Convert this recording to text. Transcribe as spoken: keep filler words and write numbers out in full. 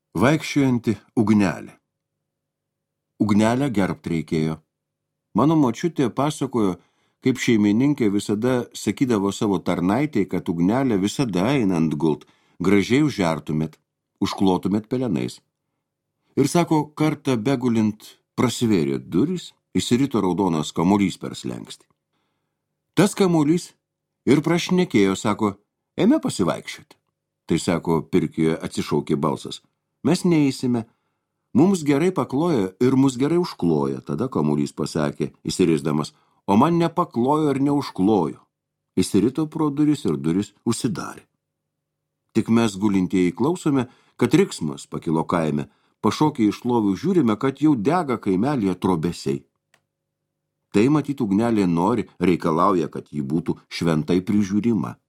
Vaikščiojanti ugnelė. Ugnelę gerbt reikėjo. Mano močiutė pasakojo, kaip šeimininkė visada sakydavo savo tarnaitei, kad ugnelę visada einant gult, gražiai užžertumėt, užklotumėt pelenais. Ir sako, kartą begulint prasivėrė durys, išsirito raudonas kamuolys per slengstį. Tas kamuolys ir prašnekėjo, sako, ėmė pasivaikščioti. Tai sako, pirkioje atsišaukė balsas. Mes neįsime, mums gerai paklojo ir mus gerai užklojo. Tada kamuolys pasakė, įsirisdamas, o man nepaklojo ir neužklojo. Įsirito pro duris ir duris užsidarė. Tik mes gulintieji klausome, kad riksmas pakilo kaime, pašokę iš lovių žiūrime, kad jau dega kaimelėje trobesiai. Tai matyt ugnelė nori, reikalauja, kad ji būtų šventai prižiūrima.